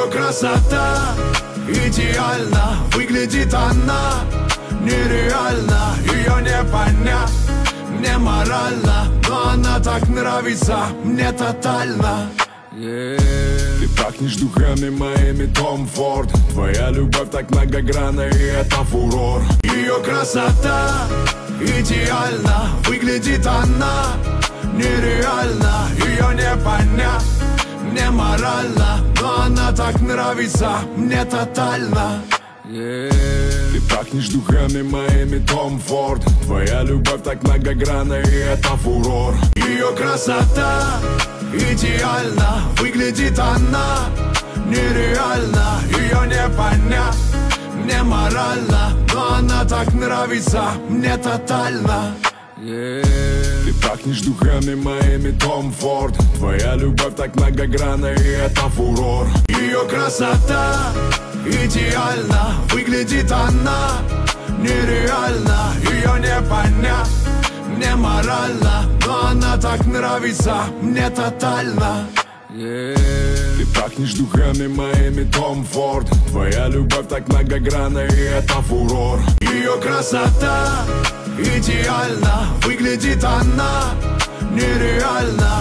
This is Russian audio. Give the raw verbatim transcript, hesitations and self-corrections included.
Ее красота идеально, выглядит она нереально. Ее не понять мне морально, но она так нравится мне тотально. Yeah. Ты пахнешь духами моими, Том Форд. Твоя любовь так многогранна, и это фурор. Ее красота идеально, выглядит она нереально. Ее не понять мне морально, но она так нравится мне тотально. Yeah. Ты пахнешь духами моими, Том Форд. Твоя любовь так многогранна, и это фурор. Ее красота идеально, выглядит она нереально. Ее не понять мне морально, но она так нравится мне тотально. Yeah. Ты пахнешь духами моими, Том Форд. Твоя любовь так многогранна, и это фурор. Ее красота идеально, выглядит она нереально. Ее не понять мне морально, но она так нравится мне тотально. Yeah. Ты пахнешь духами моими, Том Форд. Твоя любовь так многогранна, и это фурор. Ее красота идеально, выглядит она нереально.